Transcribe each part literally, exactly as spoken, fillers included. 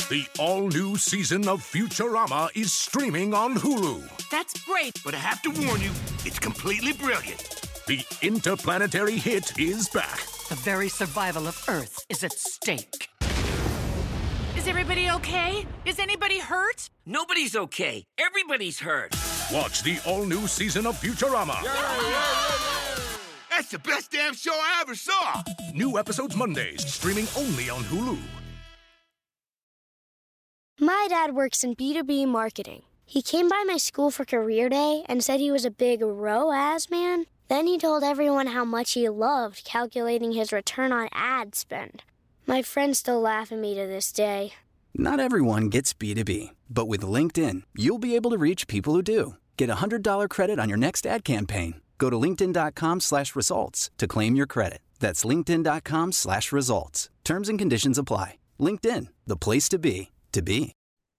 The all-new season of Futurama is streaming on Hulu. That's great, but I have to warn you, it's completely brilliant. The interplanetary hit is back. The very survival of Earth is at stake. Is everybody okay? Is anybody hurt? Nobody's okay. Everybody's hurt. Watch the all-new season of Futurama. Yeah, yeah, yeah. That's the best damn show I ever saw. New episodes Mondays, streaming only on Hulu. My dad works in B two B marketing. He came by my school for career day and said he was a big R O A S man. Then he told everyone how much he loved calculating his return on ad spend. My friends still laugh at me to this day. Not everyone gets B two B, but with LinkedIn, you'll be able to reach people who do. Get a one hundred dollars credit on your next ad campaign. Go to linkedin.com slash results to claim your credit. That's linkedin.com slash results. Terms and conditions apply. LinkedIn, the place to be, to be.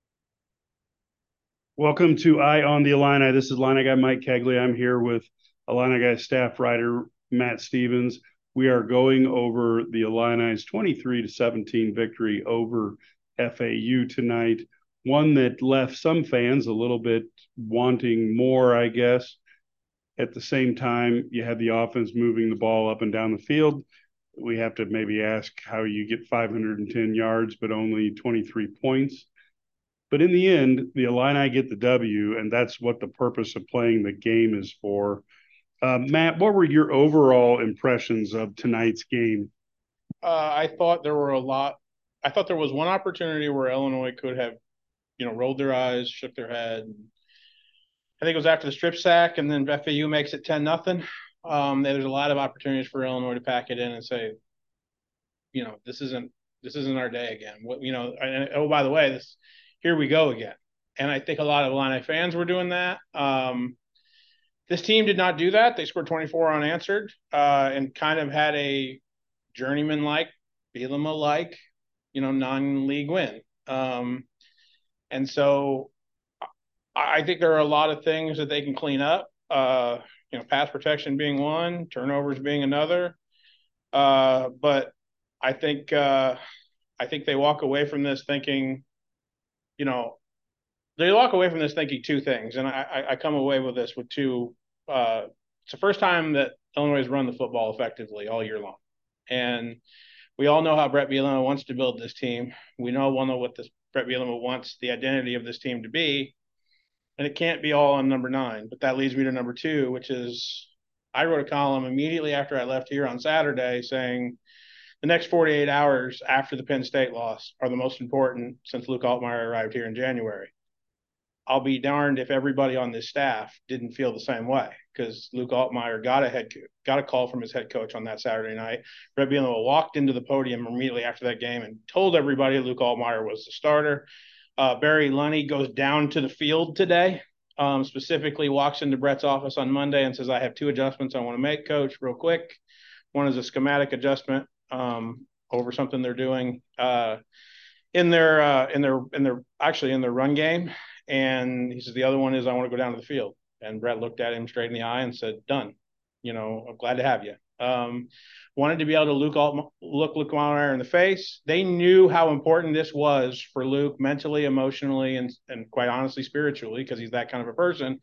Welcome to Eye on the Illini. This is Illini guy Mike Kegley. I'm here with Illini guy staff writer Matt Stevens. We are going over the Illini's twenty-three to seventeen victory over F A U tonight. One that left some fans a little bit wanting more, I guess. At the same time, you had the offense moving the ball up and down the field. We have to maybe ask how you get five hundred ten yards, but only twenty-three points. But in the end, the Illini get the W, and that's what the purpose of playing the game is for. Uh, Matt, what were your overall impressions of tonight's game? Uh, I thought there were a lot. I thought there was one opportunity where Illinois could have, you know, rolled their eyes, shook their head. I think it was after the strip sack, and then F A U makes it ten nothing. Um, there's a lot of opportunities for Illinois to pack it in and say, you know, this isn't this isn't our day again. What you know? And, oh, by the way, this here we go again. And I think a lot of Illini fans were doing that. Um, this team did not do that. They scored twenty-four unanswered uh, and kind of had a journeyman-like, Bielema-like, you know, non-league win. Um, and so I think there are a lot of things that they can clean up, uh, you know, pass protection being one, turnovers being another. Uh, but I think uh, I think they walk away from this thinking, you know, they walk away from this thinking two things. And I, I come away with this with two. Uh, it's the first time that Illinois has run the football effectively all year long. And we all know how Brett Bielema wants to build this team. We know, all know what this Brett Bielema wants the identity of this team to be. And it can't be all on number nine. But that leads me to number two, which is I wrote a column immediately after I left here on Saturday saying the next forty-eight hours after the Penn State loss are the most important since Luke Altmaier arrived here in January. I'll be darned if everybody on this staff didn't feel the same way, because Luke Altmaier got a head got a call from his head coach on that Saturday night. Brett Bielema walked into the podium immediately after that game and told everybody Luke Altmaier was the starter. Uh, Barry Lunney goes down to the field today, um, specifically walks into Brett's office on Monday and says, I have two adjustments I want to make, coach, real quick. One is a schematic adjustment um, over something they're doing uh, in their uh, in their in their actually in their run game. And he says, the other one is I want to go down to the field. And Brett looked at him straight in the eye and said, done. You know, I'm glad to have you. Um, wanted to be able to look, look Luke Altmaier in the face. They knew how important this was for Luke mentally, emotionally, and, and quite honestly, spiritually, because he's that kind of a person,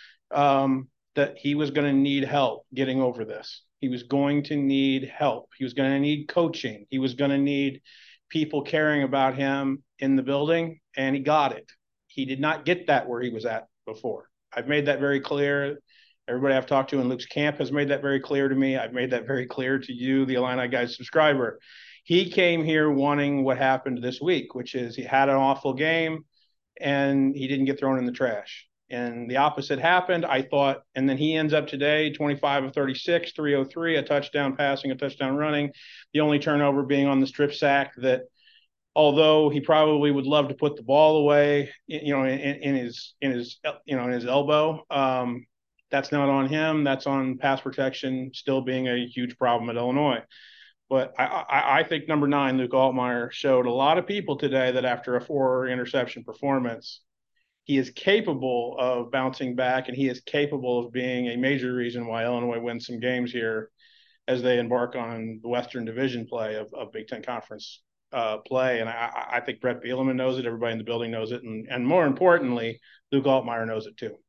um, that he was going to need help getting over this. He was going to need help. He was going to need coaching. He was going to need people caring about him in the building, and he got it. He did not get that where he was at before. I've made that very clear. Everybody I've talked to in Luke's camp has made that very clear to me. I've made that very clear to you, the Illini Guys subscriber. He came here wanting what happened this week, which is he had an awful game and he didn't get thrown in the trash. And the opposite happened, I thought. And then he ends up today, twenty-five of thirty-six, three oh three, a touchdown passing, a touchdown running. The only turnover being on the strip sack that, although he probably would love to put the ball away, you know, in, in his in his you know in his elbow, um, that's not on him. That's on pass protection still being a huge problem at Illinois. But I, I, I think number nine, Luke Altmaier, showed a lot of people today that after a four interception performance, he is capable of bouncing back, and he is capable of being a major reason why Illinois wins some games here as they embark on the Western Division play of, of Big Ten Conference uh, play. And I, I think Brett Bielema knows it. Everybody in the building knows it. And, and more importantly, Luke Altmaier knows it too.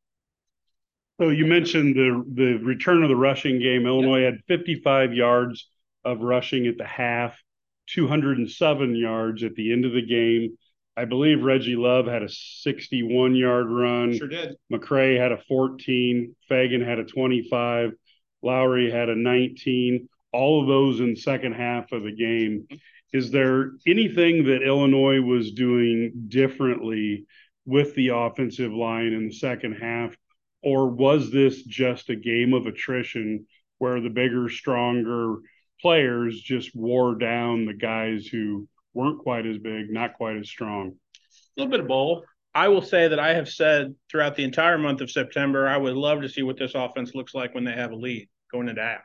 So you mentioned the the return of the rushing game. Illinois yep. had fifty-five yards of rushing at the half, two hundred seven yards at the end of the game. I believe Reggie Love had a sixty-one yard run. Sure did. McCray had a fourteen. Fagan had a twenty-five. Lowry had a nineteen. All of those in the second half of the game. Is there anything that Illinois was doing differently with the offensive line in the second half? Or was this just a game of attrition where the bigger, stronger players just wore down the guys who weren't quite as big, not quite as strong? A little bit of both. I will say that I have said throughout the entire month of September, I would love to see what this offense looks like when they have a lead going into half.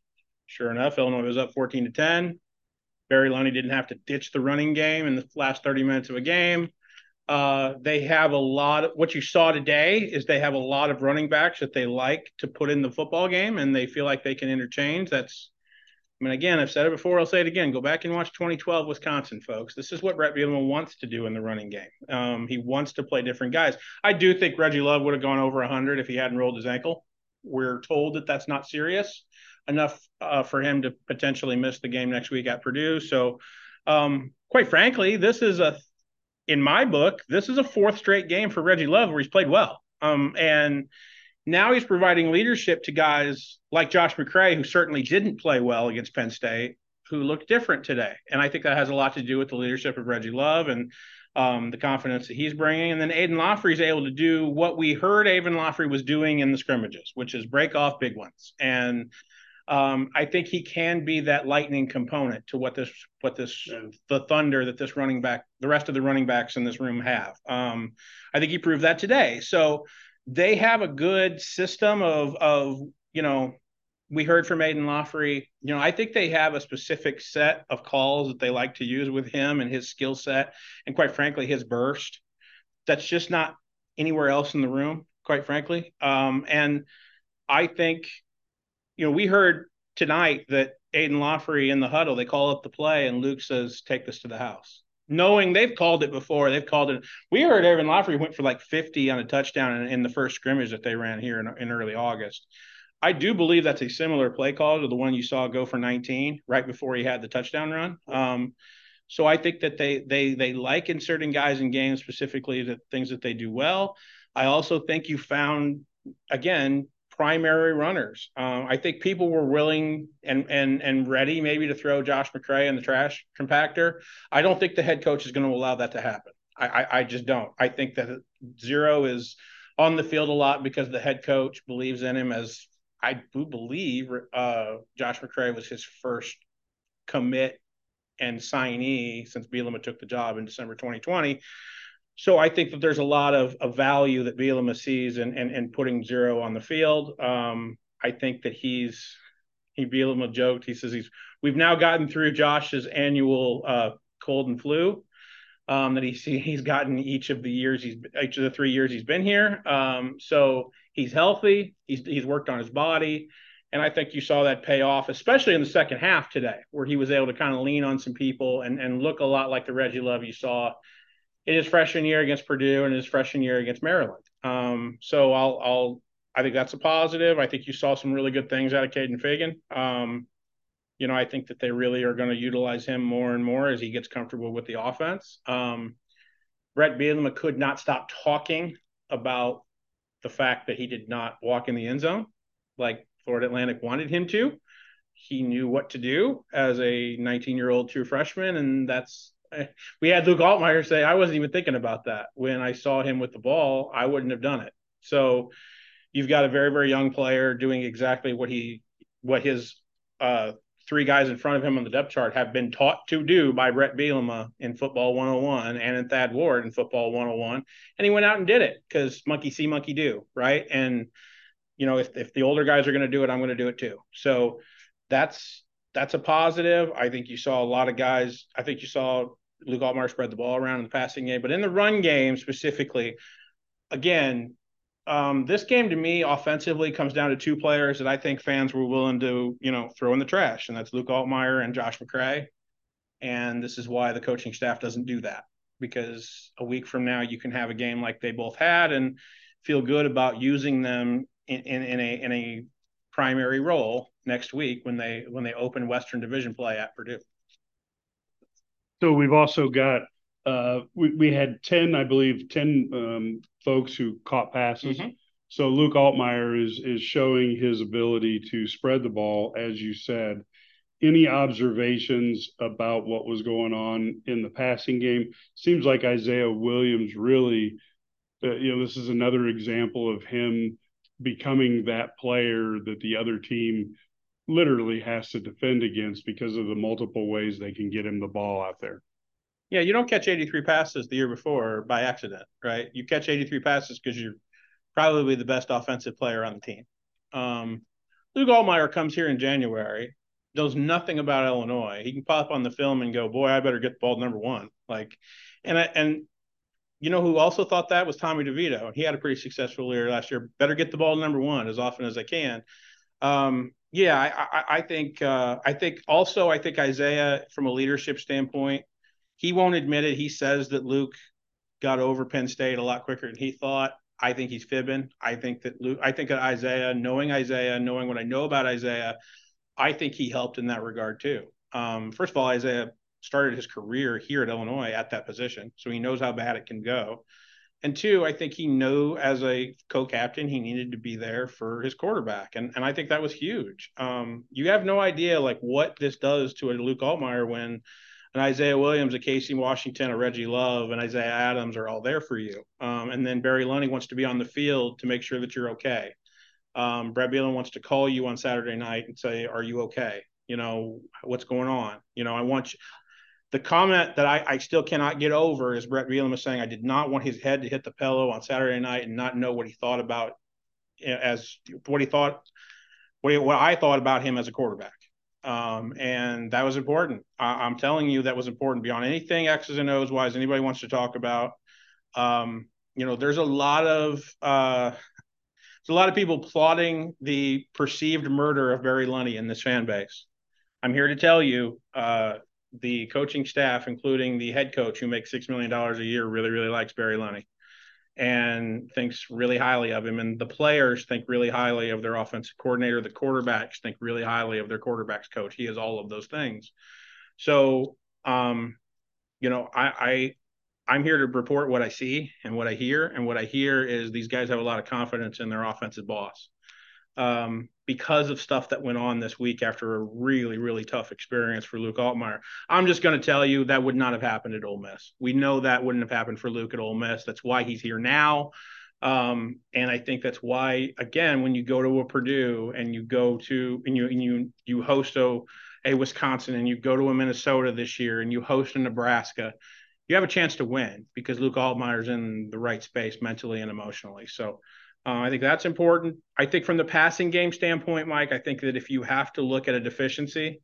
Sure enough, Illinois was up fourteen to ten. Barry Lunny didn't have to ditch the running game in the last thirty minutes of a game. Uh, they have a lot of what you saw today is they have a lot of running backs that they like to put in the football game, and they feel like they can interchange. That's, I mean, again, I've said it before, I'll say it again. Go back and watch twenty twelve Wisconsin, folks. This is what Brett Bielema wants to do in the running game. Um, he wants to play different guys. I do think Reggie Love would have gone over one hundred if he hadn't rolled his ankle. We're told that that's not serious enough uh, for him to potentially miss the game next week at Purdue. So, um, quite frankly, this is a in my book, this is a fourth straight game for Reggie Love where he's played well. Um, and now he's providing leadership to guys like Josh McCray, who certainly didn't play well against Penn State, who looked different today. And I think that has a lot to do with the leadership of Reggie Love and um, the confidence that he's bringing. And then Aiden Lafrey is able to do what we heard Aiden Lafrey was doing in the scrimmages, which is break off big ones. And Um, I think he can be that lightning component to what this, what this, the thunder that this running back, the rest of the running backs in this room have. Um, I think he proved that today. So they have a good system of, of, you know, we heard from Aiden Lafrey, you know, I think they have a specific set of calls that they like to use with him and his skill set. And quite frankly, his burst, that's just not anywhere else in the room, quite frankly. Um, and I think, you know, we heard tonight that Aiden Lafrey in the huddle, they call up the play and Luke says, take this to the house. Knowing they've called it before, they've called it. We heard Aiden Lafrey went for like fifty on a touchdown in, in the first scrimmage that they ran here in, in early August. I do believe that's a similar play call to the one you saw go for nineteen right before he had the touchdown run. Um, so I think that they they they like inserting guys in games, specifically the things that they do well. I also think you found, again, primary runners. Um, I think people were willing and and and ready maybe to throw Josh McCray in the trash compactor. I don't think the head coach is going to allow that to happen. I, I, I just don't. I think that Zero is on the field a lot because the head coach believes in him, as I do believe uh, Josh McCray was his first commit and signee since Bielema took the job in December twenty twenty. So I think that there's a lot of, of value that Bielema sees in, in, in putting Zero on the field. Um, I think that he's he Bielema joked. He says he's we've now gotten through Josh's annual uh, cold and flu um, that he's he's gotten each of the years he's each of the three years he's been here. Um, so he's healthy. He's he's worked on his body, and I think you saw that pay off, especially in the second half today, where he was able to kind of lean on some people and and look a lot like the Reggie Love you saw in his freshman year against Purdue and his freshman year against Maryland. Um, so I'll, I'll, I think that's a positive. I think you saw some really good things out of Caden Fagan. Um, you know, I think that they really are going to utilize him more and more as he gets comfortable with the offense. Um, Brett Bielema could not stop talking about the fact that he did not walk in the end zone like Florida Atlantic wanted him to. He knew what to do as a nineteen-year-old true freshman, and that's, we had Luke Altmaier say, I wasn't even thinking about that. When I saw him with the ball, I wouldn't have done it. So you've got a very, very young player doing exactly what he, what his uh, three guys in front of him on the depth chart have been taught to do by Brett Bielema in football one oh one and in Thad Ward in football one oh one. And he went out and did it because monkey see, monkey do, right? And, you know, if, if the older guys are going to do it, I'm going to do it too. So that's, That's a positive. I think you saw a lot of guys. I think you saw Luke Altmaier spread the ball around in the passing game. But in the run game specifically, again, um, this game to me offensively comes down to two players that I think fans were willing to, you know, throw in the trash, and that's Luke Altmaier and Josh McCray. And this is why the coaching staff doesn't do that, because a week from now you can have a game like they both had and feel good about using them in, in, in a in a primary role next week when they when they open Western Division play at Purdue. So we've also got uh, we we had ten, I believe, ten um, folks who caught passes. Mm-hmm. So Luke Altmyer is is showing his ability to spread the ball, as you said. Any observations about what was going on in the passing game? Seems like Isaiah Williams really, uh, you know, this is another example of him becoming that player that the other team literally has to defend against because of the multiple ways they can get him the ball out there. Yeah, you don't catch eighty-three passes the year before by accident, right? You catch eighty-three passes because you're probably the best offensive player on the team. Um, Luke Altmyer comes here in January, knows nothing about Illinois. He can pop on the film and go, boy, I better get the ball number one. Like, and I, and you know who also thought that was Tommy DeVito. He had a pretty successful year last year. Better get the ball number one as often as I can. Um, yeah, I, I, I think uh, I think also I think Isaiah, from a leadership standpoint, he won't admit it. He says that Luke got over Penn State a lot quicker than he thought. I think he's fibbing. I think that Luke. I think that Isaiah, knowing Isaiah, knowing what I know about Isaiah, I think he helped in that regard too. Um, first of all, Isaiah started his career here at Illinois at that position, so he knows how bad it can go. And two, I think he knew as a co-captain he needed to be there for his quarterback, and and I think that was huge. Um, you have no idea like what this does to a Luke Altmyer when an Isaiah Williams, a Casey Washington, a Reggie Love, and Isaiah Adams are all there for you, um, and then Barry Lunney wants to be on the field to make sure that you're okay. Um, Brett Bielema wants to call you on Saturday night and say, are you okay? You know, what's going on? You know, I want you. The comment that I, I still cannot get over is Brett Bielema saying, I did not want his head to hit the pillow on Saturday night and not know what he thought about as what he thought, what, he, what I thought about him as a quarterback. Um, and that was important. I, I'm telling you, that was important beyond anything X's and O's wise anybody wants to talk about. Um, you know, there's a lot of, uh, There's a lot of people plotting the perceived murder of Barry Lunney in this fan base. I'm here to tell you, uh, the coaching staff, including the head coach who makes six million dollars a year, really, really likes Barry Lunney and thinks really highly of him. And the players think really highly of their offensive coordinator. The quarterbacks think really highly of their quarterbacks coach. He is all of those things. So, um, you know, I, I I'm here to report what I see and what I hear. And what I hear is these guys have a lot of confidence in their offensive boss um, because of stuff that went on this week after a really, really tough experience for Luke Altmyer. I'm just going to tell you that would not have happened at Ole Miss. We know that wouldn't have happened for Luke at Ole Miss. That's why he's here now. Um, and I think that's why, again, when you go to a Purdue and you go to and you and you you host a, a Wisconsin and you go to a Minnesota this year and you host a Nebraska, you have a chance to win because Luke Altmyer's in the right space mentally and emotionally. So uh, I think that's important. I think from the passing game standpoint, Mike, I think that if you have to look at a deficiency,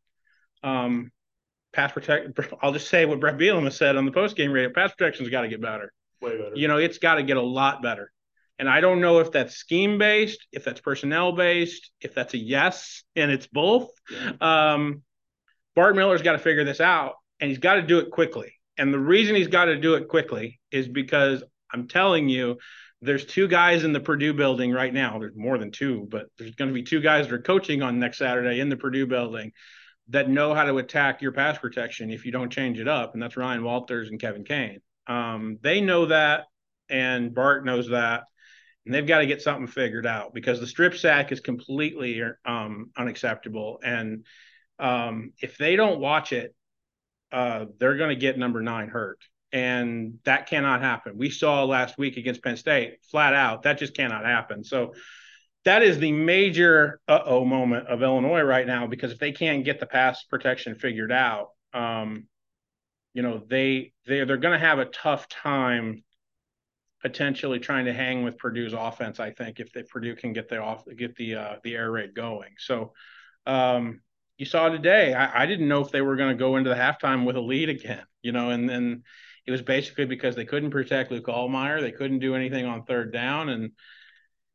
um, pass protect, I'll just say what Brett Bielema said on the postgame radio, pass protection's got to get better. Way better. You know, it's got to get a lot better. And I don't know if that's scheme-based, if that's personnel-based, if that's a yes, and it's both. Yeah. Um, Bart Miller's got to figure this out, and he's got to do it quickly. And the reason he's got to do it quickly is because I'm telling you, there's two guys in the Purdue building right now. There's more than two, but there's going to be two guys that are coaching on next Saturday in the Purdue building that know how to attack your pass protection if you don't change it up. And that's Ryan Walters and Kevin Kane. Um, they know that, and Bart knows that. And they've got to get something figured out because the strip sack is completely um, unacceptable. And um, if they don't watch it, Uh, they're going to get number nine hurt. And that cannot happen. We saw last week against Penn State, flat out, that just cannot happen. So that is the major uh-oh moment of Illinois right now, because if they can't get the pass protection figured out, um, you know, they, they, they're going to have a tough time potentially trying to hang with Purdue's offense, I think, if they, Purdue can get the, off, get the, uh, the air raid going. So, um, you saw today, I, I didn't know if they were going to go into the halftime with a lead again, you know, and then it was basically because they couldn't protect Luke Altmyer. They couldn't do anything on third down. And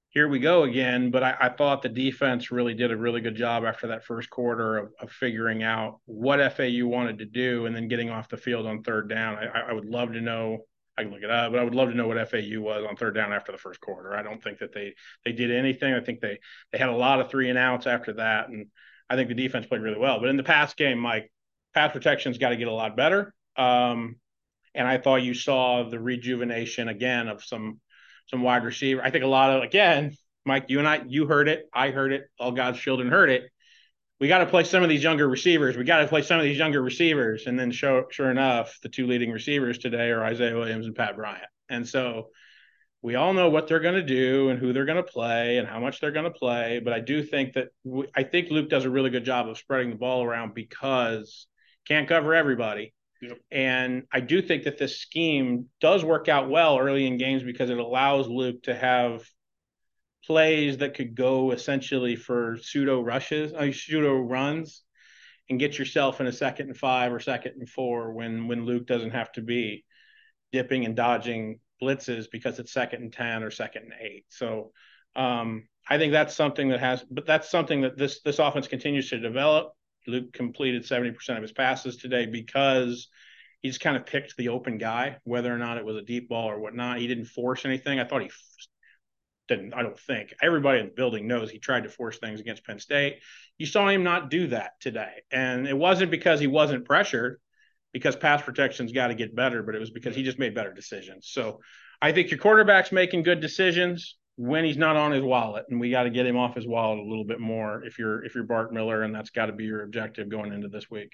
here we go again. But I, I thought the defense really did a really good job after that first quarter of, of figuring out what F A U wanted to do and then getting off the field on third down. I, I would love to know. I can look it up, but I would love to know what F A U was on third down after the first quarter. I don't think that they they did anything. I think they they had a lot of three and outs after that, and I think the defense played really well. But in the pass game, Mike, pass protection's got to get a lot better. Um, and I thought you saw the rejuvenation again of some some wide receiver. I think a lot of again, Mike, you and I, you heard it, I heard it, all God's children heard it. We got to play some of these younger receivers. We got to play some of these younger receivers. And then show, sure enough, the two leading receivers today are Isaiah Williams and Pat Bryant. And so we all know what they're going to do and who they're going to play and how much they're going to play. But I do think that we, I think Luke does a really good job of spreading the ball around because can't cover everybody. Yep. And I do think that this scheme does work out well early in games because it allows Luke to have plays that could go essentially for pseudo rushes, uh, pseudo runs, and get yourself in a second and five or second and four when when Luke doesn't have to be dipping and dodging blitzes because it's second and ten or second and eight. So um, I think that's something that has, but that's something that this this offense continues to develop. Luke completed seventy percent of his passes today because he just kind of picked the open guy, whether or not it was a deep ball or whatnot. He didn't force anything. I thought he didn't, I don't think. Everybody in the building knows he tried to force things against Penn State. You saw him not do that today. And it wasn't because he wasn't pressured, because pass protection's got to get better, but it was because he just made better decisions. So I think your quarterback's making good decisions when he's not on his wallet, and we got to get him off his wallet a little bit more if you're if you're Bart Miller, and that's got to be your objective going into this week.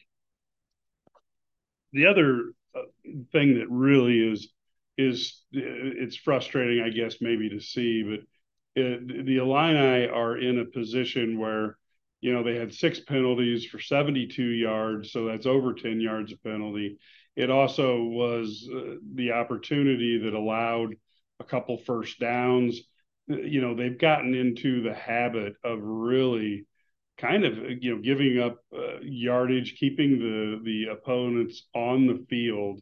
The other thing that really is is it's frustrating, I guess, maybe to see, but it, the Illini are in a position where, you know, they had six penalties for seventy-two yards, so that's over ten yards of penalty. It also was uh, the opportunity that allowed a couple first downs. You know, they've gotten into the habit of really kind of, you know, giving up uh, yardage, keeping the the opponents on the field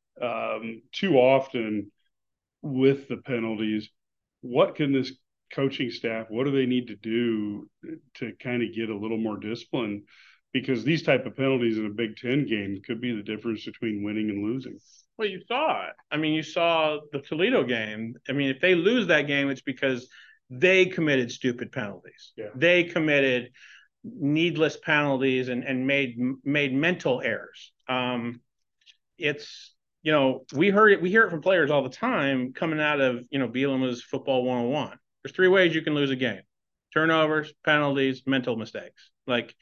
um, too often with the penalties. What can this coaching staff, what do they need to do to kind of get a little more discipline? Because these type of penalties in a Big Ten game could be the difference between winning and losing. Well, you saw it. I mean, you saw the Toledo game. I mean, if they lose that game, it's because they committed stupid penalties. Yeah. They committed needless penalties and, and made made mental errors. Um, it's, you know, we heard it, we hear it from players all the time coming out of, you know, Bielema's Football one oh one. There's three ways you can lose a game: turnovers, penalties, mental mistakes. Like,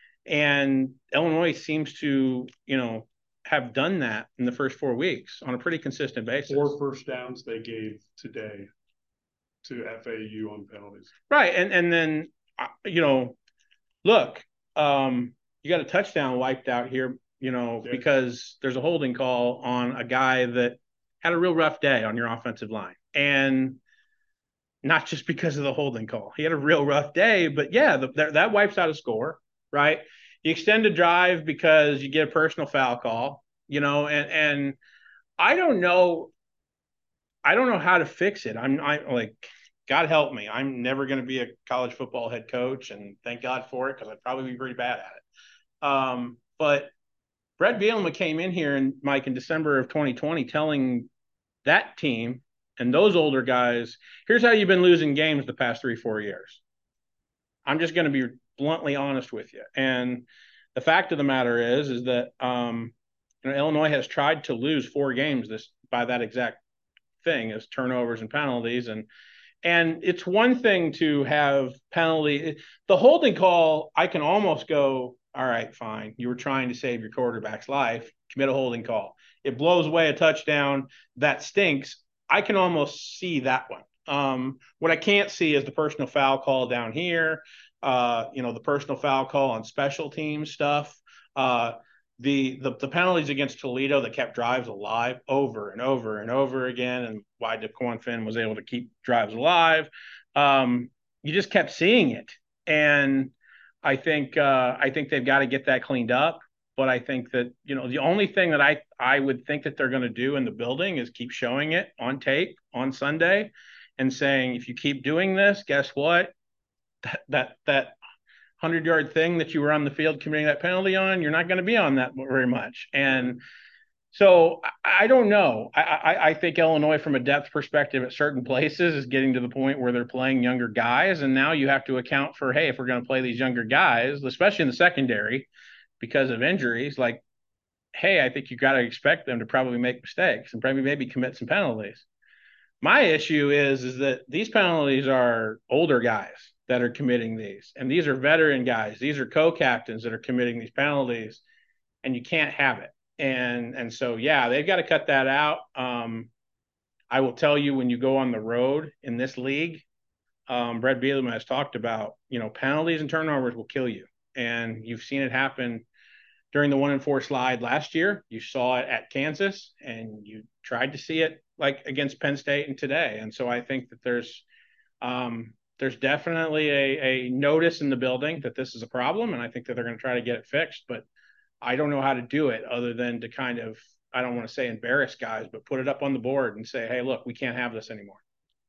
and Illinois seems to, you know, have done that in the first four weeks on a pretty consistent basis. Four first downs they gave today to F A U on penalties. Right. And, and then, you know, look, um, you got a touchdown wiped out here, you know, yeah. because there's a holding call on a guy that had a real rough day on your offensive line. And not just because of the holding call. He had a real rough day, but yeah, the, the, that wipes out a score, right? You extend a drive because you get a personal foul call, you know, and, and I don't know, I don't know how to fix it. I'm I like, God help me. I'm never going to be a college football head coach, and thank God for it, because I'd probably be pretty bad at it. Um, but Brett Bielema came in here, and Mike, in December of twenty twenty, telling that team and those older guys, here's how you've been losing games the past three, four years. I'm just going to be bluntly honest with you. And the fact of the matter is, is that um, you know, Illinois has tried to lose four games this by that exact thing, as turnovers and penalties. And and it's one thing to have penalty. The holding call, I can almost go, all right, fine. You were trying to save your quarterback's life. Commit a holding call. It blows away a touchdown. That stinks. I can almost see that one. Um, what I can't see is the personal foul call down here. Uh, you know, the personal foul call on special teams stuff. Uh, the, the the penalties against Toledo that kept drives alive over and over and over again, and why DeQuan Finn was able to keep drives alive. Um, you just kept seeing it, and I think uh, I think they've got to get that cleaned up. But I think that, you know, the only thing that I I would think that they're going to do in the building is keep showing it on tape on Sunday, and saying, if you keep doing this, guess what? That that that hundred-yard thing that you were on the field committing that penalty on, you're not going to be on that very much. And so I, I don't know. I, I, I think Illinois, from a depth perspective at certain places, is getting to the point where they're playing younger guys. And now you have to account for, hey, if we're going to play these younger guys, especially in the secondary, because of injuries, like, hey, I think you got to expect them to probably make mistakes and probably maybe commit some penalties. My issue is, is that these penalties are older guys that are committing these. And these are veteran guys. These are co-captains that are committing these penalties, and you can't have it. And, and so, yeah, they've got to cut that out. Um, I will tell you, when you go on the road in this league, um, Brett Bielema has talked about, you know, penalties and turnovers will kill you. And you've seen it happen during the one and four slide last year. You saw it at Kansas, and you tried to see it like against Penn State and today. And so I think that there's, um, there's definitely a, a notice in the building that this is a problem. And I think that they're going to try to get it fixed, but I don't know how to do it other than to kind of, I don't want to say embarrass guys, but put it up on the board and say, hey, look, we can't have this anymore.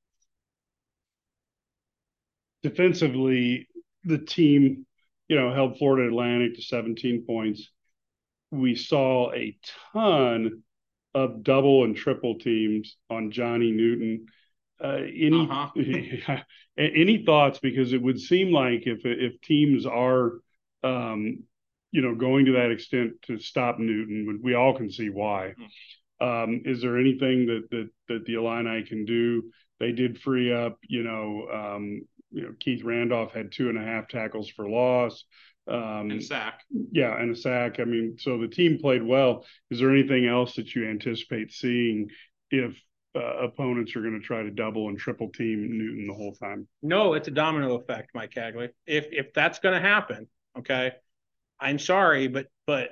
Defensively, the team, you know, held Florida Atlantic to seventeen points. We saw a ton of double and triple teams on Johnny Newton. Uh, any uh-huh. any thoughts? Because it would seem like if if teams are, um, you know, going to that extent to stop Newton, we all can see why. Um, is there anything that that that the Illini can do? They did free up, you know, um, you know, Keith Randolph had two and a half tackles for loss. Um, and a sack. Yeah, and a sack. I mean, so the team played well. Is there anything else that you anticipate seeing if uh, opponents are going to try to double and triple team Newton the whole time? No, it's a domino effect, Mike Cagley. If if that's going to happen, okay, I'm sorry, but but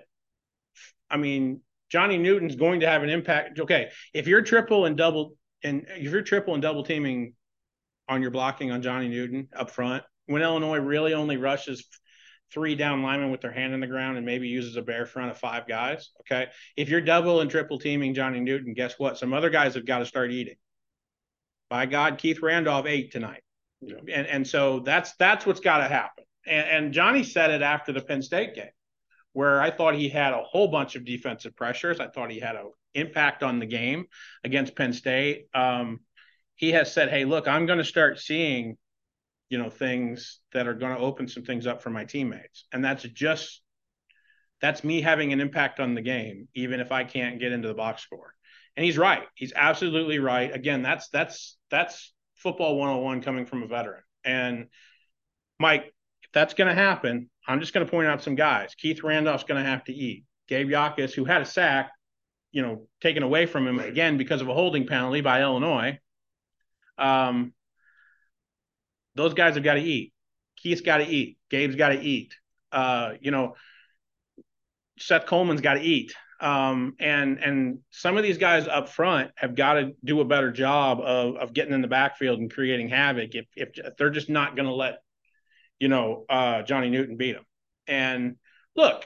I mean, Johnny Newton's going to have an impact. Okay, if you're triple and double, and if you're triple and double teaming on your blocking on Johnny Newton up front, when Illinois really only rushes three down linemen with their hand in the ground and maybe uses a bare front of five guys, okay? If you're double and triple teaming Johnny Newton, guess what? Some other guys have got to start eating. By God, Keith Randolph ate tonight. Yeah. And and so that's that's what's got to happen. And, and Johnny said it after the Penn State game, where I thought he had a whole bunch of defensive pressures. I thought he had an impact on the game against Penn State. Um, he has said, hey, look, I'm going to start seeing, you know, things that are going to open some things up for my teammates. And that's just, that's me having an impact on the game, even if I can't get into the box score. And he's right. He's absolutely right. Again, that's, that's, that's football one oh one coming from a veteran. And Mike, if that's going to happen, I'm just going to point out some guys. Keith Randolph's going to have to eat. Gabe Yakas, who had a sack, you know, taken away from him again because of a holding penalty by Illinois. Um, Those guys have got to eat. Keith's got to eat. Gabe's got to eat. Uh, you know, Seth Coleman's got to eat. Um, and and some of these guys up front have got to do a better job of of getting in the backfield and creating havoc if if, if they're just not going to let, you know, uh, Johnny Newton beat them. And look,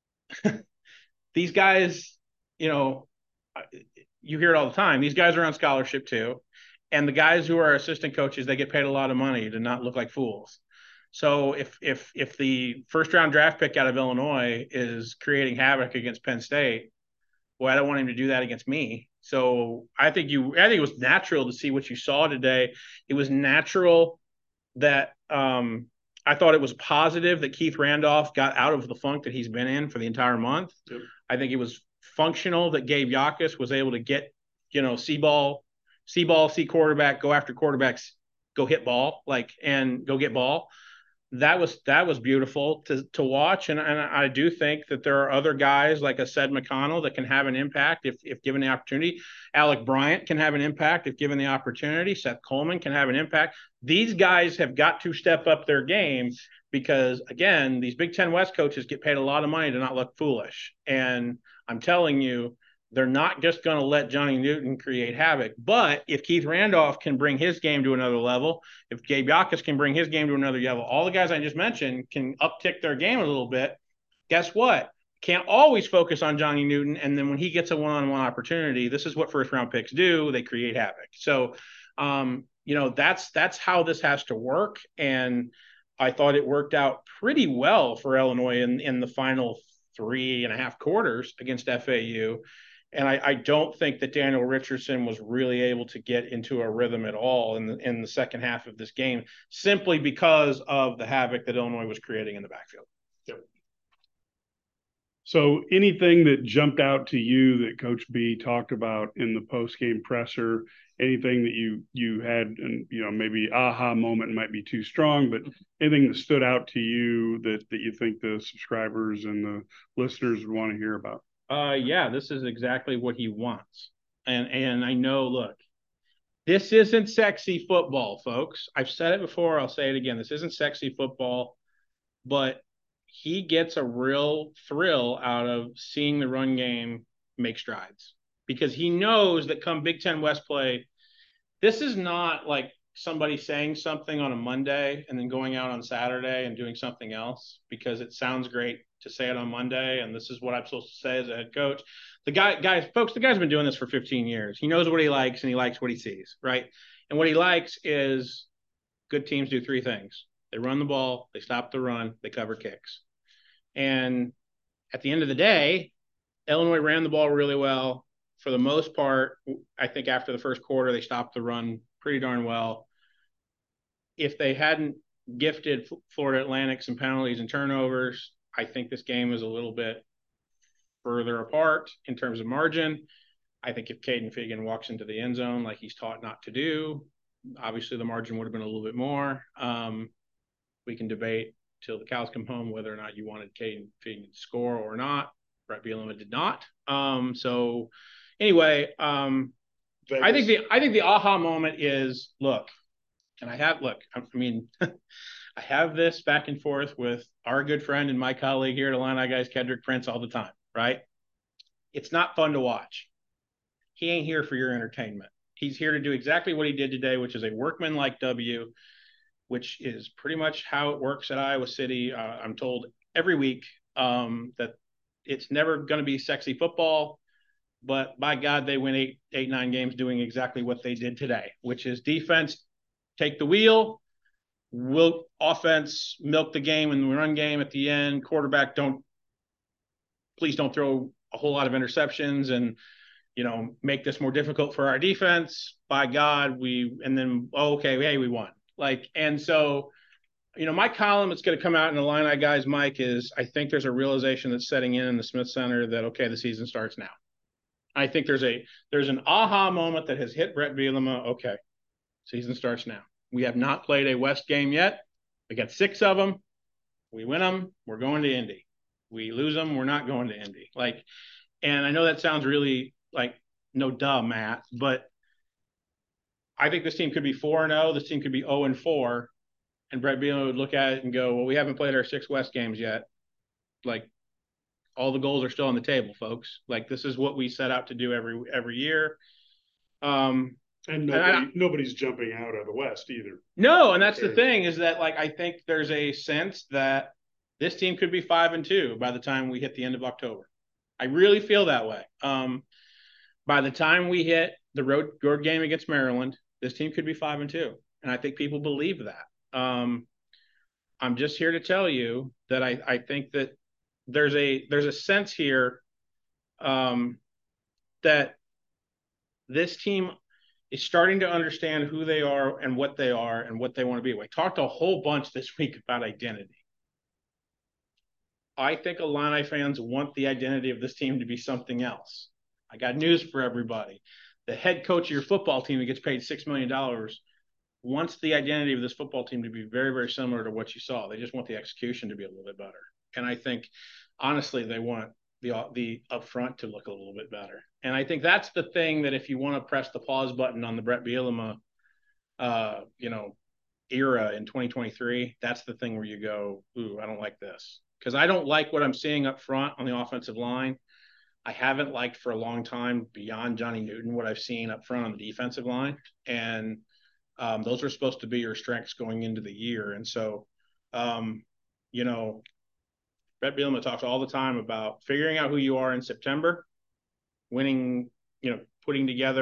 these guys, you know, you hear it all the time. These guys are on scholarship too. And the guys who are assistant coaches, they get paid a lot of money to not look like fools. So if if if the first round draft pick out of Illinois is creating havoc against Penn State, well, I don't want him to do that against me. So I think you I think it was natural to see what you saw today. It was natural that um, I thought it was positive that Keith Randolph got out of the funk that he's been in for the entire month. Yep. I think it was functional that Gabe Yakas was able to get, you know, see ball. See ball, see quarterback, go after quarterbacks, go hit ball, like, and go get ball. That was that was beautiful to to watch, and, and I do think that there are other guys like a Ced McConnell that can have an impact if if given the opportunity. Alec Bryant can have an impact if given the opportunity. Seth Coleman can have an impact. These guys have got to step up their game because, again, these Big Ten West coaches get paid a lot of money to not look foolish, and I'm telling you, they're not just going to let Johnny Newton create havoc. But if Keith Randolph can bring his game to another level, if Gabe Yakas can bring his game to another level, all the guys I just mentioned can uptick their game a little bit. Guess what? Can't always focus on Johnny Newton. And then when he gets a one-on-one opportunity, this is what first-round picks do. They create havoc. So, um, you know, that's that's how this has to work. And I thought it worked out pretty well for Illinois in, in the final three and a half quarters against F A U. And I, I don't think that Daniel Richardson was really able to get into a rhythm at all in the, in the second half of this game, simply because of the havoc that Illinois was creating in the backfield. Yep. So anything that jumped out to you that Coach B talked about in the post-game presser, anything that you you had, and you know, maybe aha moment might be too strong, but anything that stood out to you that that you think the subscribers and the listeners would want to hear about? Uh, yeah, this is exactly what he wants. And and I know, look, this isn't sexy football, folks. I've said it before. I'll say it again. This isn't sexy football, but he gets a real thrill out of seeing the run game make strides, because he knows that come Big Ten West play, this is not like somebody saying something on a Monday and then going out on Saturday and doing something else because it sounds great to say it on Monday, and this is what I'm supposed to say as a head coach. The guy, guys, folks, the guy's been doing this for fifteen years. He knows what he likes, and he likes what he sees, right? And what he likes is good teams do three things. They run the ball, they stop the run, they cover kicks. And at the end of the day, Illinois ran the ball really well. For the most part, I think after the first quarter, they stopped the run pretty darn well. If they hadn't gifted Florida Atlantic some penalties and turnovers, I think this game is a little bit further apart in terms of margin. I think if Caden Feagin walks into the end zone like he's taught not to do, obviously the margin would have been a little bit more. Um, we can debate till the cows come home whether or not you wanted Caden Feagin to score or not. Bret Bielema did not. Um, so anyway, um, I think the I think the aha moment is, look, and I have look, I mean, I have this back and forth with our good friend and my colleague here at Illini Guys, Kedrick Prince, all the time, right? It's not fun to watch. He ain't here for your entertainment. He's here to do exactly what he did today, which is a workman-like W, which is pretty much how it works at Iowa City. Uh, I'm told every week um, that it's never going to be sexy football, but by God, they win eight, eight, nine games doing exactly what they did today, which is defense, take the wheel, will offense milk the game and the run game at the end. Quarterback, don't please don't throw a whole lot of interceptions and, you know, make this more difficult for our defense. By God, we and then oh, okay, hey, we won. Like, and so, you know, my column that's going to come out in the Illini Guys, Mike, is I think there's a realization that's setting in in the Smith Center that okay, the season starts now. I think there's a there's an aha moment that has hit Bret Bielema. Okay, season starts now. We have not played a West game yet. We got six of them. We win them, we're going to Indy. We lose them, we're not going to Indy. Like, and I know that sounds really like no duh, Matt, but I think this team could be four and oh. This team could be oh and four, and Bret Bielema would look at it and go, "Well, we haven't played our six West games yet. Like, all the goals are still on the table, folks. Like, this is what we set out to do every every year." Um, And nobody, and I, nobody's jumping out of the West either. No, and that's the thing is that, like, I think there's a sense that this team could be five and two by the time we hit the end of October. I really feel that way. Um, by the time we hit the road, road game against Maryland, this team could be five and two, and I think people believe that. Um, I'm just here to tell you that I, I think that there's a there's a sense here um, that this team is starting to understand who they are and what they are and what they want to be. We talked a whole bunch this week about identity. I think Illini fans want the identity of this team to be something else. I got news for everybody. The head coach of your football team who gets paid six million dollars wants the identity of this football team to be very, very similar to what you saw. They just want the execution to be a little bit better. And I think, honestly, they want the the upfront to look a little bit better. And I think that's the thing that if you want to press the pause button on the Bret Bielema, uh, you know, era in twenty twenty-three, that's the thing where you go, ooh, I don't like this. Because I don't like what I'm seeing up front on the offensive line. I haven't liked for a long time, beyond Johnny Newton, what I've seen up front on the defensive line. And um, those are supposed to be your strengths going into the year. And so, um, you know, Bret Bielema talks all the time about figuring out who you are in September, winning, you know, putting together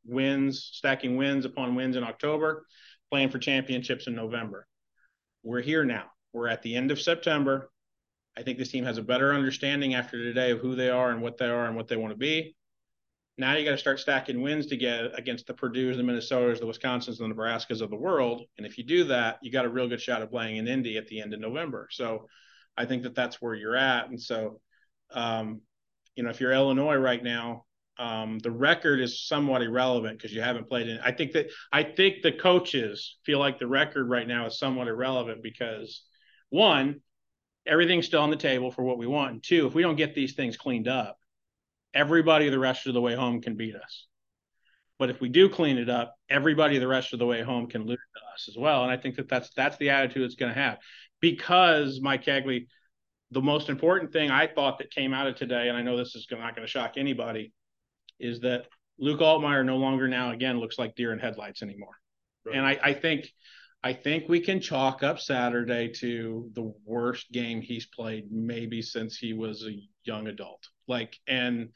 wins, stacking wins upon wins in October, playing for championships in November. We're here now. We're at the end of September. I think this team has a better understanding after today of who they are and what they are and what they want to be. Now you got to start stacking wins to get against the Purdues, the Minnesotas, the Wisconsins, the Nebraskas of the world. And if you do that, you got a real good shot of playing in Indy at the end of November. So I think that that's where you're at. And so, um, you know, if you're Illinois right now, um, the record is somewhat irrelevant because you haven't played in. I think that I think the coaches feel like the record right now is somewhat irrelevant because, one, everything's still on the table for what we want. And two, if we don't get these things cleaned up, everybody the rest of the way home can beat us. But if we do clean it up, everybody the rest of the way home can lose to us as well. And I think that that's, that's the attitude it's going to have. Because, Mike Kegley, the most important thing I thought that came out of today, and I know this is not going to shock anybody, is that Luke Altmaier no longer now, again, looks like deer in headlights anymore. Right. And I, I think I think we can chalk up Saturday to the worst game he's played maybe since he was a young adult. Like, and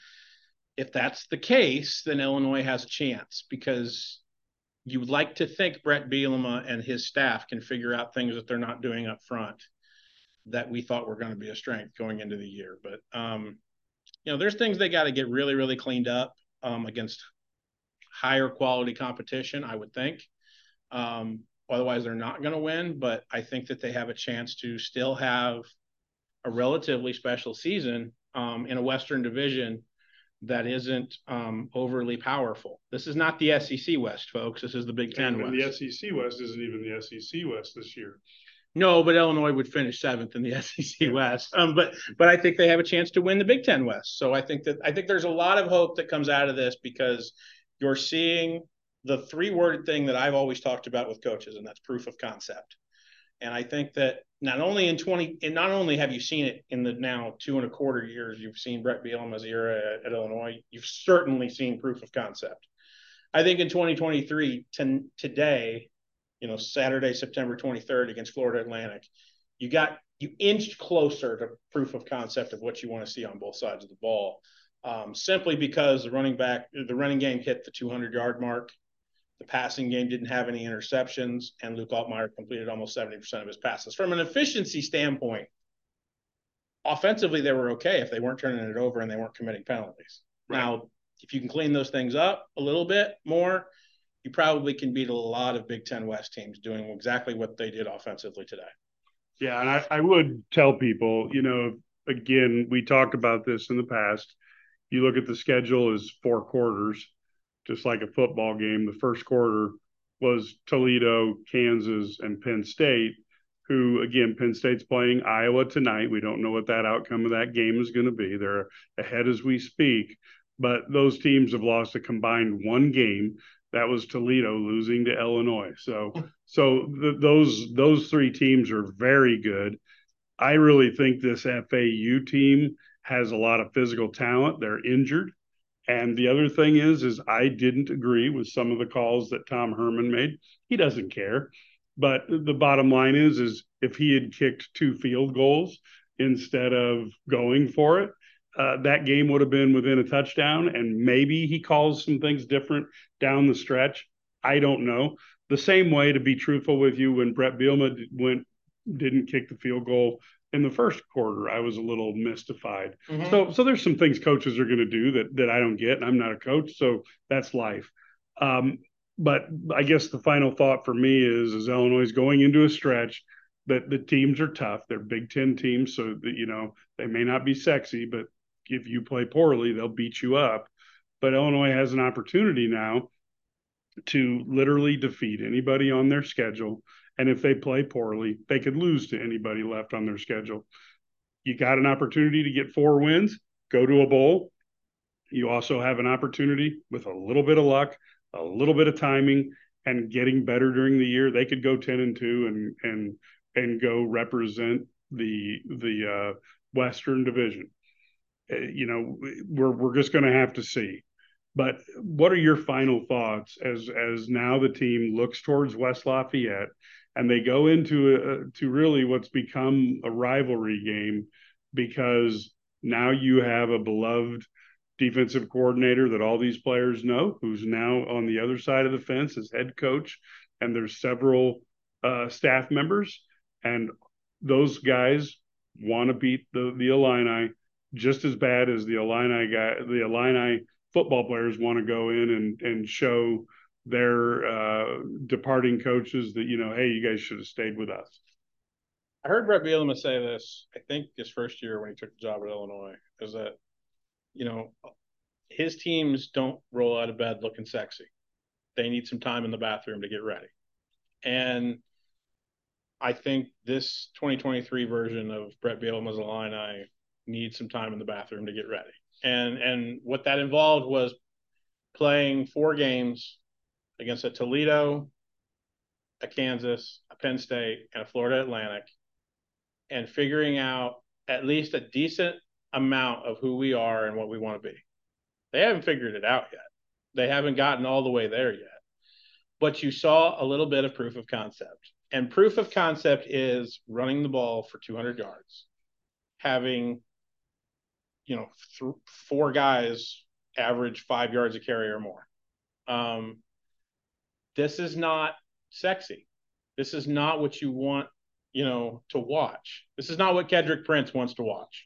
if that's the case, then Illinois has a chance because you would like to think Brett Bielema and his staff can figure out things that they're not doing up front that we thought were going to be a strength going into the year. But, um, you know, there's things they got to get really, really cleaned up um, against higher quality competition, I would think. Um, otherwise, they're not going to win. But I think that they have a chance to still have a relatively special season um, in a Western division that isn't um, overly powerful. This is not the S E C West, folks. This is the Big Ten and, West. And the S E C West isn't even the S E C West this year. No, but Illinois would finish seventh in the S E C West. Um, but but I think they have a chance to win the Big Ten West. So I think that I think there's a lot of hope that comes out of this because you're seeing the three-worded thing that I've always talked about with coaches, and that's proof of concept. And I think that not only in twenty, and not only have you seen it in the now two and a quarter years you've seen Brett Bielema's era at, at Illinois, you've certainly seen proof of concept. I think in twenty twenty-three, to, today, you know, Saturday, September twenty-third against Florida Atlantic, you got you inched closer to proof of concept of what you want to see on both sides of the ball. Um, simply because the running back, the running game hit the two hundred yard mark. The passing game didn't have any interceptions, and Luke Altmaier completed almost seventy percent of his passes. From an efficiency standpoint, offensively, they were okay if they weren't turning it over and they weren't committing penalties. Right. Now, if you can clean those things up a little bit more, you probably can beat a lot of Big Ten West teams doing exactly what they did offensively today. Yeah, and I, I would tell people, you know, again, we talked about this in the past. You look at the schedule as four quarters. Just like a football game, the first quarter was Toledo, Kansas, and Penn State, who, again, Penn State's playing Iowa tonight. We don't know what that outcome of that game is going to be. They're ahead as we speak. But those teams have lost a combined one game. That was Toledo losing to Illinois. So so the, those those three teams are very good. I really think this F A U team has a lot of physical talent. They're injured. And the other thing is, is I didn't agree with some of the calls that Tom Herman made. He doesn't care. But the bottom line is, is if he had kicked two field goals instead of going for it, uh, that game would have been within a touchdown. And maybe he calls some things different down the stretch. I don't know. The same way, to be truthful with you, when Brett Bielema went, didn't kick the field goal in the first quarter, I was a little mystified. Mm-hmm. So, so there's some things coaches are going to do that that I don't get, and I'm not a coach, so that's life. Um, but I guess the final thought for me is, is Illinois is going into a stretch that the teams are tough. They're Big Ten teams, so that, you know, they may not be sexy, but if you play poorly, they'll beat you up. But Illinois has an opportunity now to literally defeat anybody on their schedule. And if they play poorly, they could lose to anybody left on their schedule. You got an opportunity to get four wins, go to a bowl. You also have an opportunity with a little bit of luck, a little bit of timing, and getting better during the year. They could go ten and two and and and go represent the the uh, Western Division. Uh, you know, we're we're just going to have to see. But what are your final thoughts as as now the team looks towards West Lafayette and they go into a, to really what's become a rivalry game, because now you have a beloved defensive coordinator that all these players know, who's now on the other side of the fence as head coach, and there's several uh, staff members, and those guys want to beat the the Illini just as bad as the Illini guy, the Illini football players want to go in and and show their uh, departing coaches that, you know, hey, you guys should have stayed with us. I heard Brett Bielema say this, I think his first year when he took the job at Illinois, is that, you know, his teams don't roll out of bed looking sexy. They need some time in the bathroom to get ready. And I think this twenty twenty-three version of Brett Bielema's Illini needs some time in the bathroom to get ready. And and what that involved was playing four games against a Toledo, a Kansas, a Penn State, and a Florida Atlantic, and figuring out at least a decent amount of who we are and what we want to be. They haven't figured it out yet. They haven't gotten all the way there yet. But you saw a little bit of proof of concept. And proof of concept is running the ball for two hundred yards, having, you know, th- four guys average five yards a carry or more. Um, this is not sexy. This is not what you want, you know, to watch. This is not what Kedrick Prince wants to watch.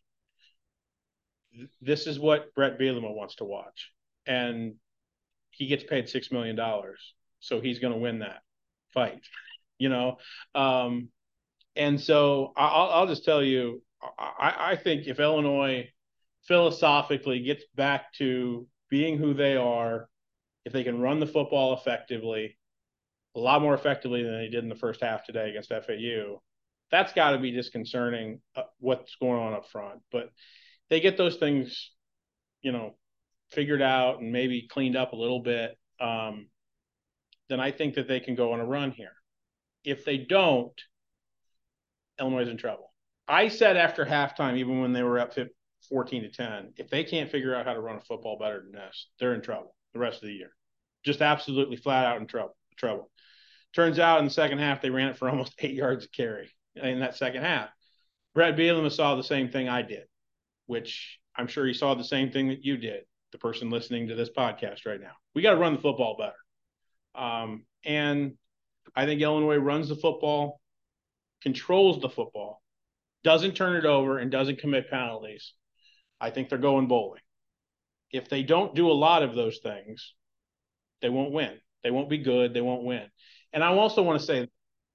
This is what Brett Bielema wants to watch. And he gets paid six million dollars. So he's going to win that fight, you know? Um, and so I'll, I'll just tell you, I, I think if Illinois philosophically gets back to being who they are, if they can run the football effectively, a lot more effectively than they did in the first half today against F A U, that's got to be disconcerting uh, what's going on up front. But they get those things, you know, figured out and maybe cleaned up a little bit, um, then I think that they can go on a run here. If they don't, Illinois is in trouble. I said after halftime, even when they were up fourteen to ten, if they can't figure out how to run a football better than this, they're in trouble the rest of the year. Just absolutely flat out in trouble. trouble. Turns out in the second half, they ran it for almost eight yards a carry in that second half. Brett Bielema saw the same thing I did, which I'm sure he saw the same thing that you did, the person listening to this podcast right now. We got to run the football better. Um, and I think Illinois runs the football, controls the football, doesn't turn it over, and doesn't commit penalties. I think they're going bowling. If they don't do a lot of those things, they won't win. They won't be good. They won't win. And I also want to say,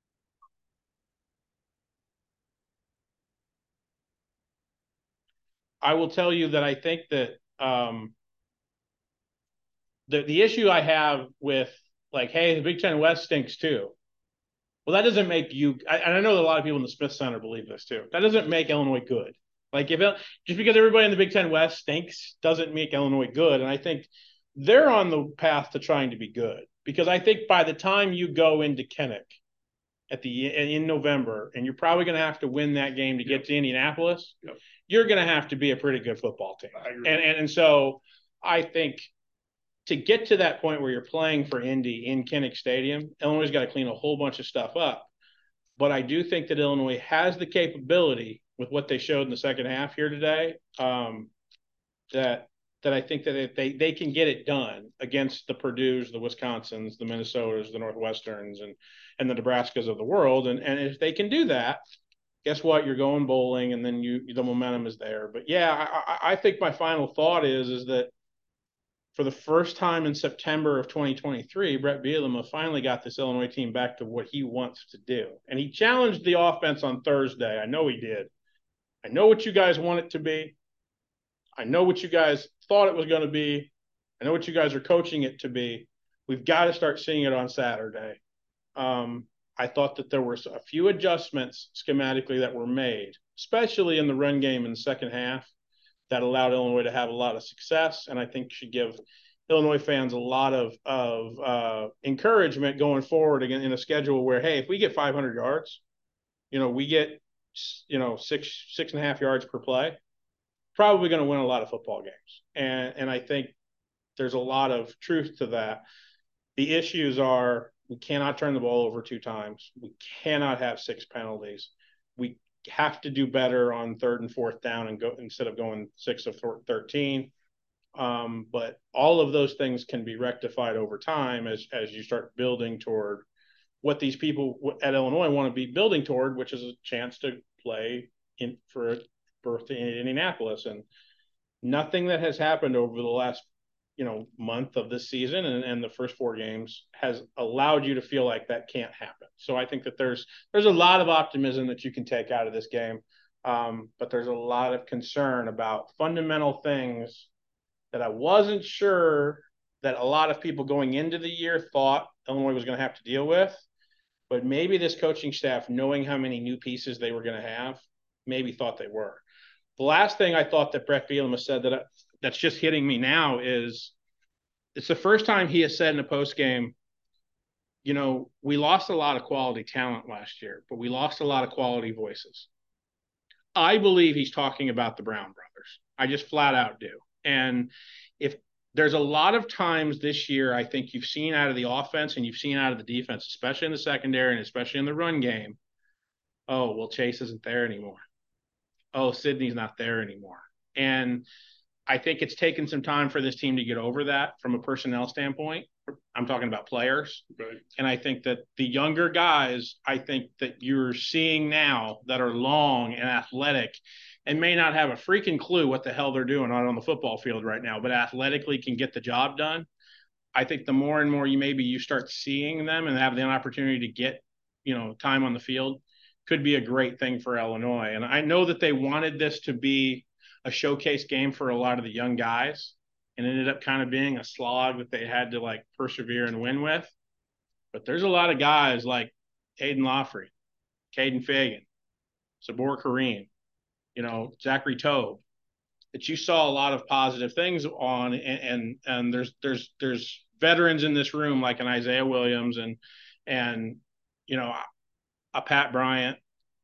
I will tell you that I think that um, the the issue I have with, like, hey, the Big Ten West stinks too. Well, that doesn't make you, I, and I know that a lot of people in the Smith Center believe this too. That doesn't make Illinois good. Like, if it, just because everybody in the Big Ten West stinks doesn't make Illinois good. And I think they're on the path to trying to be good, because I think by the time you go into Kinnick at the in November, and you're probably going to have to win that game to get yep. to Indianapolis, yep. you're going to have to be a pretty good football team. And, and and so I think to get to that point where you're playing for Indy in Kinnick Stadium, Illinois got to clean a whole bunch of stuff up. But I do think that Illinois has the capability, with what they showed in the second half here today, um, that that I think that they they can get it done against the Purdues, the Wisconsins, the Minnesotas, the Northwesterns, and and the Nebraskas of the world. And and if they can do that, guess what? You're going bowling, and then you the momentum is there. But yeah, I, I think my final thought is is that for the first time in September of twenty twenty-three, Brett Bielema finally got this Illinois team back to what he wants to do. And he challenged the offense on Thursday. I know he did. I know what you guys want it to be. I know what you guys thought it was going to be. I know what you guys are coaching it to be. We've got to start seeing it on Saturday. Um, I thought that there were a few adjustments schematically that were made, especially in the run game in the second half, that allowed Illinois to have a lot of success, and I think should give Illinois fans a lot of of uh, encouragement going forward again in a schedule where, hey, if we get five hundred yards, you know, we get, you know, six six and a half yards per play, probably going to win a lot of football games, and and I think there's a lot of truth to that. The issues are we cannot turn the ball over two times. We cannot have six penalties. We have to do better on third and fourth down and go instead of going six of thirteen. Um, but all of those things can be rectified over time as, as you start building toward what these people at Illinois want to be building toward, which is a chance to play in for a berth in Indianapolis. And nothing that has happened over the last, you know, month of this season and, and the first four games has allowed you to feel like that can't happen. So I think that there's, there's a lot of optimism that you can take out of this game. Um, but there's a lot of concern about fundamental things that I wasn't sure that a lot of people going into the year thought Illinois was going to have to deal with. But maybe this coaching staff, knowing how many new pieces they were going to have, maybe thought they were. The last thing I thought that Brett Bielema said that I, that's just hitting me now is it's the first time he has said in a postgame, you know, we lost a lot of quality talent last year, but we lost a lot of quality voices. I believe he's talking about the Brown brothers. I just flat out do. And if there's a lot of times this year, I think you've seen out of the offense and you've seen out of the defense, especially in the secondary and especially in the run game. Oh, well, Chase isn't there anymore. Oh, Sidney's not there anymore. And I think it's taken some time for this team to get over that from a personnel standpoint. I'm talking about players. Right. And I think that the younger guys, I think that you're seeing now that are long and athletic and may not have a freaking clue what the hell they're doing out on the football field right now, but athletically can get the job done. I think the more and more you maybe you start seeing them and have the opportunity to get, you know, time on the field could be a great thing for Illinois. And I know that they wanted this to be a showcase game for a lot of the young guys, and it ended up kind of being a slog that they had to like persevere and win with. But there's a lot of guys like Caden Lawfrey, Caden Fagan, Sabor Kareem, you know, Zachary Tobe, that you saw a lot of positive things on, and and, and there's there's there's veterans in this room like an Isaiah Williams and and you know a Pat Bryant,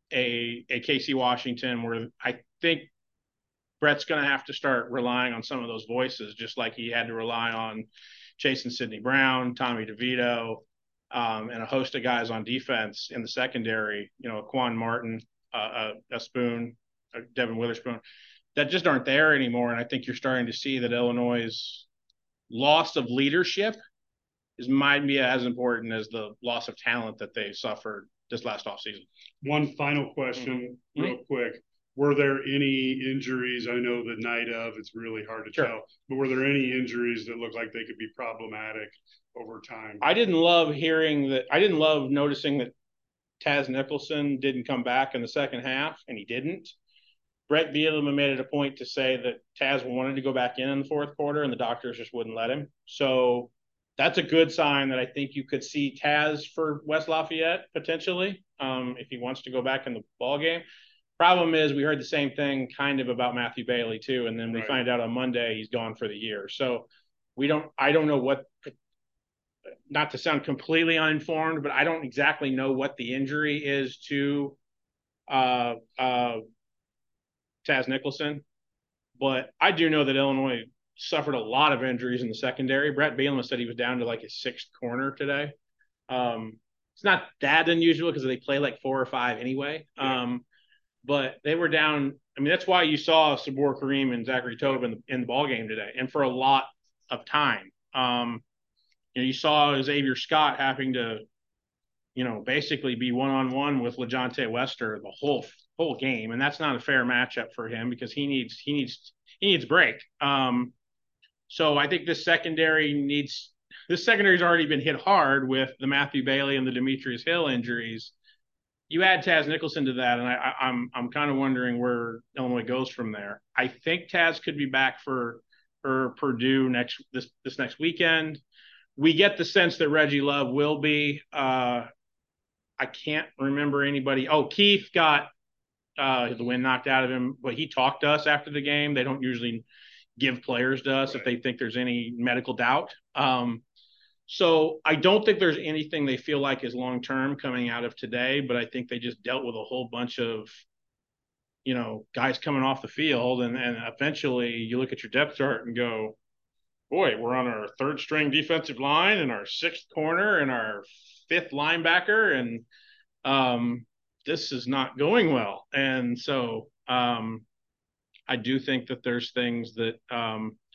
a a Casey Washington, where I think Brett's going to have to start relying on some of those voices, just like he had to rely on Chase and Sidney Brown, Tommy DeVito, um, and a host of guys on defense in the secondary, you know, Quan Martin, uh, a, a Spoon, a Devin Witherspoon, that just aren't there anymore. And I think you're starting to see that Illinois' loss of leadership is might be as important as the loss of talent that they suffered this last offseason. One final question, mm-hmm. real quick. Were there any injuries? I know the night of, it's really hard to sure. tell, but were there any injuries that look like they could be problematic over time? I didn't love hearing that. I didn't love noticing that Taz Nicholson didn't come back in the second half, and he didn't. Brett Bielema made it a point to say that Taz wanted to go back in in the fourth quarter, and the doctors just wouldn't let him. So that's a good sign that I think you could see Taz for West Lafayette potentially, um, if he wants to go back in the ball game. Problem is, we heard the same thing kind of about Matthew Bailey too, and then we right. find out on Monday he's gone for the year. So we don't. I don't know what. Not to sound completely uninformed, but I don't exactly know what the injury is to uh, uh, Taz Nicholson. But I do know that Illinois suffered a lot of injuries in the secondary. Brett Bielema said he was down to like his sixth corner today. Um, it's not that unusual because they play like four or five anyway. Yeah. Um, But they were down. I mean, that's why you saw Sabor Kareem and Zachary Tobe in the, in the ball game today, and for a lot of time. Um, you know, you saw Xavier Scott having to, you know, basically be one on one with LeJontay Wester the whole whole game, and that's not a fair matchup for him because he needs he needs he needs break. Um, so I think this secondary needs this secondary's already been hit hard with the Matthew Bailey and the Demetrius Hill injuries. You add Taz Nicholson to that, and I, I, I'm I'm kind of wondering where Illinois goes from there. I think Taz could be back for for Purdue next this this next weekend. We get the sense that Reggie Love will be. Uh, I can't remember anybody. Oh, Keith got uh, the wind knocked out of him, but he talked to us after the game. They don't usually give players to us right. if they think there's any medical doubt. Um, So I don't think there's anything they feel like is long-term coming out of today, but I think they just dealt with a whole bunch of, you know, guys coming off the field. And, and eventually you look at your depth chart and go, boy, we're on our third string defensive line and our sixth corner and our fifth linebacker. And um, this is not going well. And so um, I do think that there's things that um,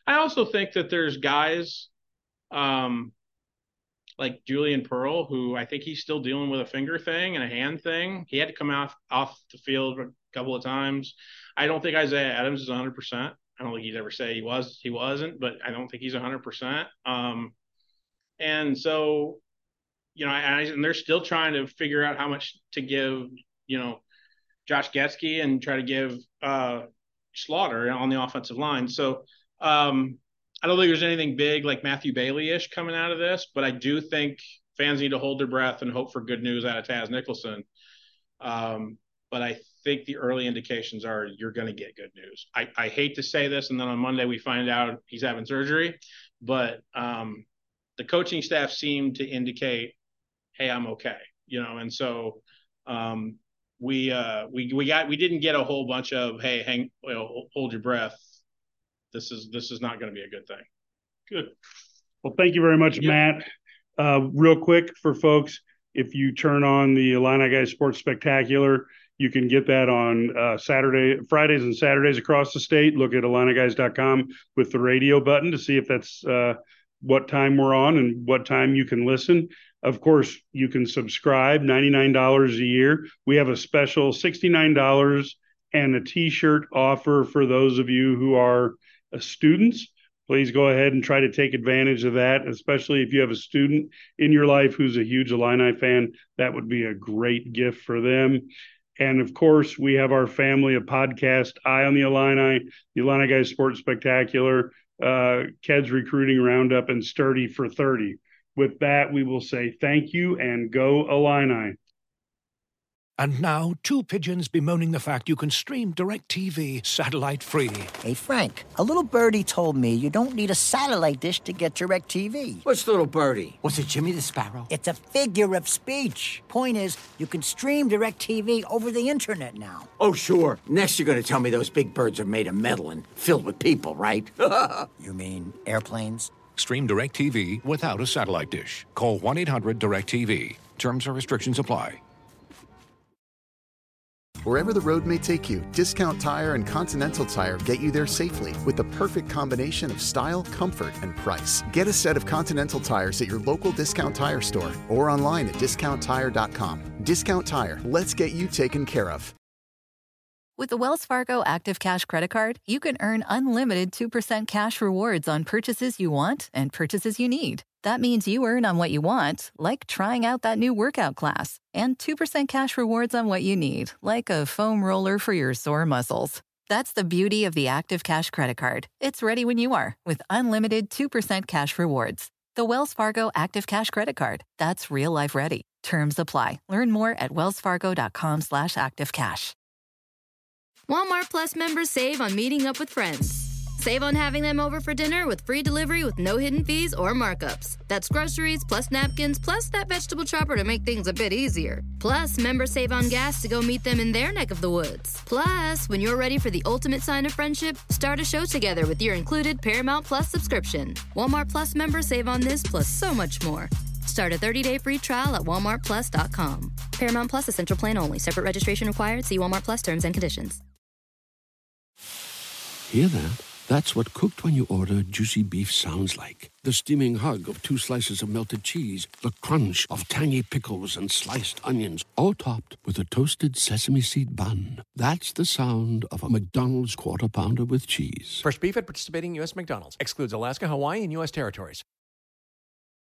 I also think that there's guys um, like Julian Pearl, who I think he's still dealing with a finger thing and a hand thing. He had to come off, off the field a couple of times. I don't think Isaiah Adams is one hundred percent. I don't think he'd ever say he was, he wasn't, but I don't think he's one hundred percent. Um, and so, you know, I, and they're still trying to figure out how much to give, you know, Josh Getsky and try to give uh, Slaughter on the offensive line. So um, I don't think there's anything big like Matthew Bailey-ish coming out of this, but I do think fans need to hold their breath and hope for good news out of Taz Nicholson. Um, but I think the early indications are you're going to get good news. I, I hate to say this, and then on Monday we find out he's having surgery, but um, the coaching staff seemed to indicate, hey, I'm okay, you know, and so um, we uh, we we got we didn't get a whole bunch of hey, hang, you know, hold your breath. This is this is not going to be a good thing. Good. Well, thank you very much, yeah. Matt. Uh, real quick for folks, if you turn on the Illini Guys Sports Spectacular, you can get that on uh, Saturday, Fridays and Saturdays across the state. Look at Illini Guys dot com with the radio button to see if that's uh, what time we're on and what time you can listen. Of course, you can subscribe, ninety-nine dollars a year. We have a special sixty-nine dollars and a T-shirt offer for those of you who are uh, students. Please go ahead and try to take advantage of that, especially if you have a student in your life who's a huge Illini fan. That would be a great gift for them. And, of course, we have our family of podcast, Eye on the Illini, the Illini Guys Sports Spectacular, uh, Keds Recruiting Roundup, and Sturdy for thirty. With that, we will say thank you and go Illini. And now, two pigeons bemoaning the fact you can stream DirecTV satellite-free. Hey, Frank, a little birdie told me you don't need a satellite dish to get DirecTV. What's little birdie? Was it Jimmy the Sparrow? It's a figure of speech. Point is, you can stream DirecTV over the internet now. Oh, sure. Next you're going to tell me those big birds are made of metal and filled with people, right? You mean airplanes? Stream DirecTV without a satellite dish. Call one eight hundred direct T V. Terms and restrictions apply. Wherever the road may take you, Discount Tire and Continental Tire get you there safely with the perfect combination of style, comfort, and price. Get a set of Continental tires at your local Discount Tire store or online at discount tire dot com. Discount Tire, let's get you taken care of. With the Wells Fargo Active Cash Credit Card, you can earn unlimited two percent cash rewards on purchases you want and purchases you need. That means you earn on what you want, like trying out that new workout class, and two percent cash rewards on what you need, like a foam roller for your sore muscles. That's the beauty of the Active Cash Credit Card. It's ready when you are, with unlimited two percent cash rewards. The Wells Fargo Active Cash Credit Card. That's real life ready. Terms apply. Learn more at wellsfargo dot com slash active cash. Walmart Plus members save on meeting up with friends. Save on having them over for dinner with free delivery with no hidden fees or markups. That's groceries, plus napkins, plus that vegetable chopper to make things a bit easier. Plus, members save on gas to go meet them in their neck of the woods. Plus, when you're ready for the ultimate sign of friendship, start a show together with your included Paramount Plus subscription. Walmart Plus members save on this plus so much more. Start a thirty-day free trial at walmart plus dot com. Paramount Plus Essential Plan only. Separate registration required. See Walmart Plus terms and conditions. Hear that? That's what cooked when you order juicy beef sounds like. The steaming hug of two slices of melted cheese, the crunch of tangy pickles and sliced onions, all topped with a toasted sesame seed bun. That's the sound of a McDonald's Quarter Pounder with cheese. Fresh beef at participating U S McDonald's. Excludes Alaska, Hawaii, and U S territories.